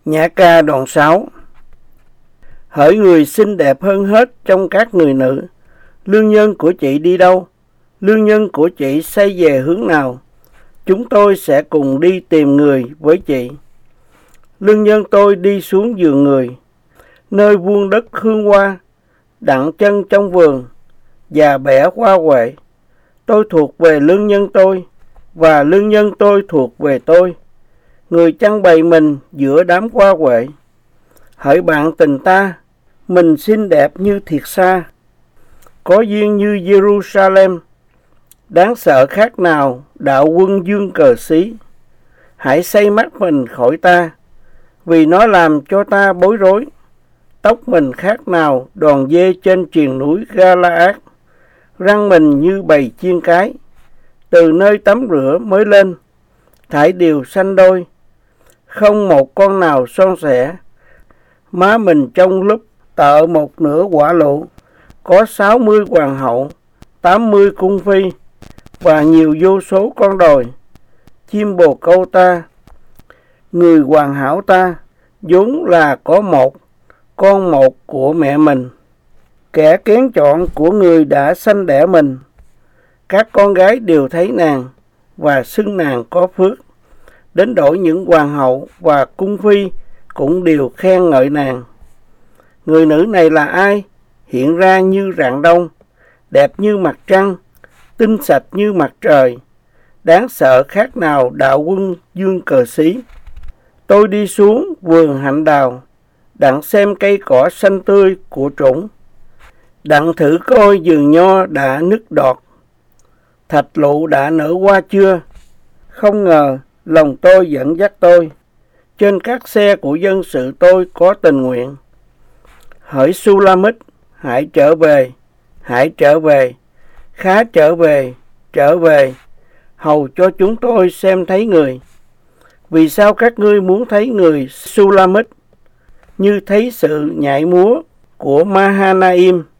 Nhã ca đoạn 6. Hỡi người xinh đẹp hơn hết trong các người nữ, lương nhân của chị đi đâu? Lương nhân của chị xây về hướng nào? Chúng tôi sẽ cùng đi tìm người với chị. Lương nhân tôi đi xuống giường người, nơi vuông đất hương hoa, đặng chân trong vườn, và bẻ hoa huệ. Tôi thuộc về lương nhân tôi, và lương nhân tôi thuộc về tôi. Người chăn bày mình giữa đám hoa huệ. Hỡi bạn tình ta, mình xinh đẹp như thiệt xa, có duyên như Jerusalem, đáng sợ khác nào đạo quân dương cờ xí. Hãy xây mắt mình khỏi ta, vì nó làm cho ta bối rối. Tóc mình khác nào đòn dê trên triền núi Galaad, răng mình như bầy chiên cái. Từ nơi tắm rửa mới lên, thải đều xanh đôi, không một con nào son sẻ. Má mình trong lúc tợ một nửa quả lụ, có 60 hoàng hậu, 80 cung phi, và nhiều vô số con đồi. Chim bồ câu ta, người hoàn hảo ta, vốn là có một, con một của mẹ mình, kẻ kén chọn của người đã sanh đẻ mình. Các con gái đều thấy nàng và xưng nàng có phước, đến đổi những hoàng hậu và cung phi cũng đều khen ngợi nàng. Người nữ này là ai? Hiện ra như rạng đông, đẹp như mặt trăng, tinh sạch như mặt trời, đáng sợ khác nào đạo quân dương cờ xí. Tôi đi xuống vườn hạnh đào, đặng xem cây cỏ xanh tươi của trũng, đặng thử coi vườn nho đã nứt đọt, thạch lụ đã nở hoa chưa. Không ngờ lòng tôi dẫn dắt tôi, trên các xe của dân sự tôi có tình nguyện. Hỡi Sulamit, hãy trở về, hãy trở về, khá trở về, hầu cho chúng tôi xem thấy người. Vì sao các ngươi muốn thấy người Sulamit, như thấy sự nhảy múa của Mahanaim?